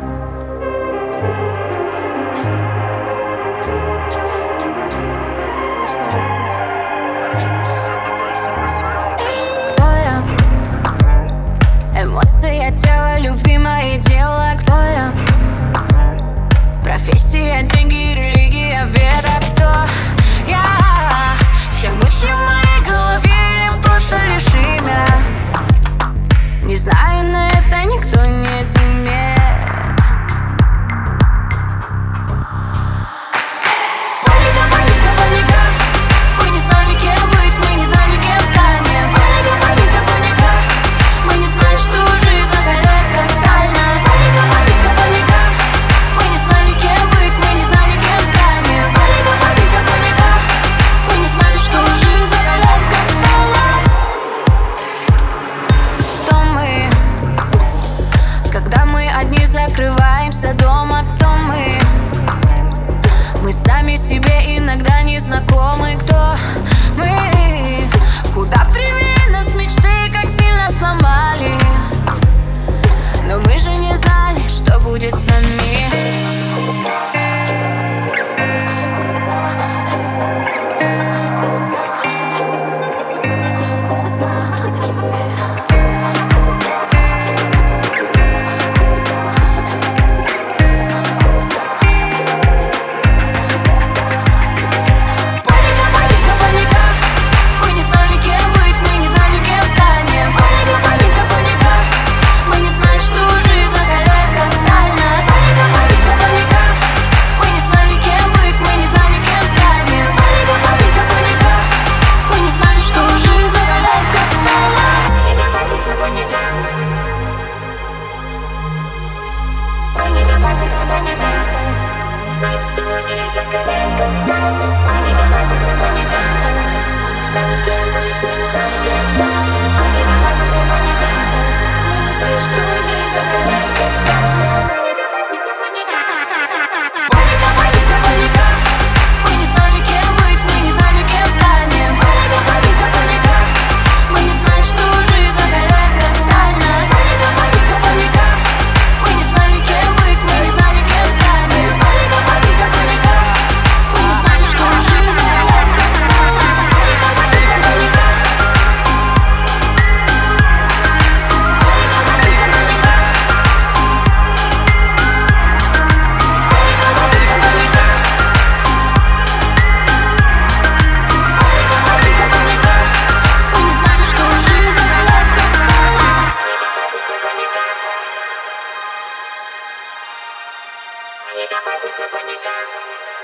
Кто я? Эмоция, тело, любимое дело. Кто я? Профессия, деньги, религия, вера. Кто я? Все мысли в моей голове или просто лишь имя? Не знаю, на это никто не отнимет. Паника, паника, паника. Мы не знали, кем быть, мы не знали, кем станем. Паника, паника, паника. Мы не знали, что жизнь закалит, как сталь нас. Паника, паника, паника. Мы не знали, кем быть, мы не знали, кем станем. Паника, паника, паника. Мы не знали, что жизнь закалит, как сталь нас. Кто мы? Когда мы одни закрываемся дома, кто мы? Мы сами себе иногда не знакомы. Кто мы? Куда привели нас мечты, как сильно сломали. Но мы же не знали, что будет с нами. Паника, паника, паника.